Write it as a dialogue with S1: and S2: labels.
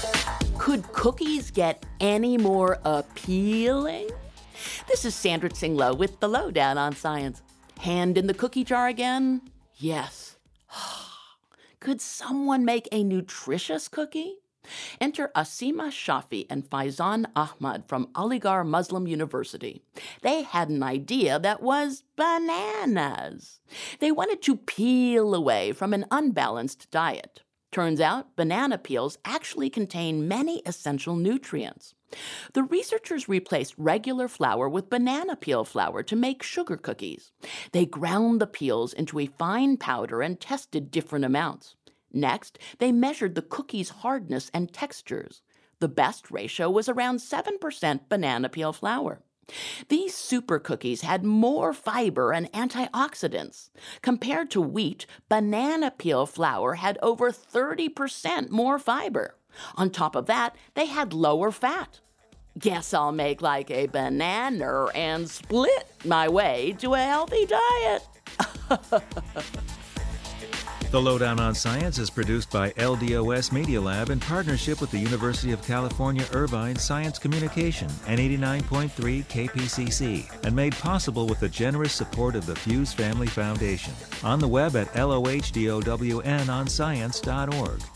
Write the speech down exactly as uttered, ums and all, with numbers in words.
S1: Could cookies get any more appealing? This is Sandra Tsinglow with the Lowdown on Science. Hand in the cookie jar again? Yes. Could someone make a nutritious cookie? Enter Asima Shafi and Faizan Ahmad from Aligarh Muslim University. They had an idea that was bananas. They wanted to peel away from an unbalanced diet. Turns out banana peels actually contain many essential nutrients. The researchers replaced regular flour with banana peel flour to make sugar cookies. They ground the peels into a fine powder and tested different amounts. Next, they measured the cookie's hardness and textures. The best ratio was around seven percent banana peel flour. These super cookies had more fiber and antioxidants. Compared to wheat, banana peel flour had over thirty percent more fiber. On top of that, they had lower fat. Guess I'll make like a banana and split my way to a healthy diet.
S2: The Lowdown on Science is produced by L D O S Media Lab in partnership with the University of California, Irvine Science Communication and eighty-nine point three K P C C, and made possible with the generous support of the Fuse Family Foundation. On the web at lohdowonscience dot org.